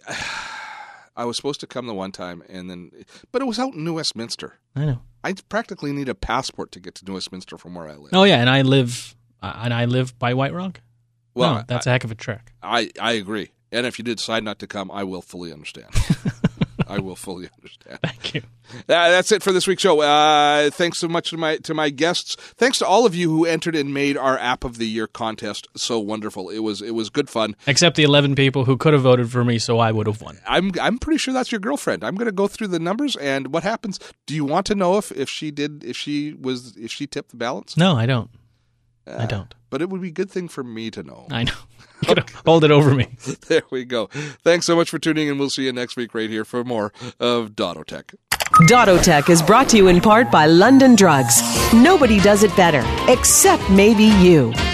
I was supposed to come the one time, and then, but it was out in New Westminster. I know. I practically need a passport to get to New Westminster from where I live. Oh yeah, and I live uh, and I live by White Rock. Well, no, that's a heck of a trek. I, I agree. And if you did decide not to come, I will fully understand. I will fully understand. Thank you. Uh, that's it for this week's show. Uh, thanks so much to my to my guests. Thanks to all of you who entered and made our App of the Year contest so wonderful. It was it was good fun. Except the eleven people who could have voted for me, so I would have won. I'm I'm pretty sure that's your girlfriend. I'm going to go through the numbers and what happens. Do you want to know if, if she did if she was if she tipped the balance? No, I don't. Uh, I don't. But it would be a good thing for me to know. I know. Hold it over me. There we go. Thanks so much for tuning in. We'll see you next week right here for more of Dottotech. Dottotech is brought to you in part by London Drugs. Nobody does it better, except maybe you.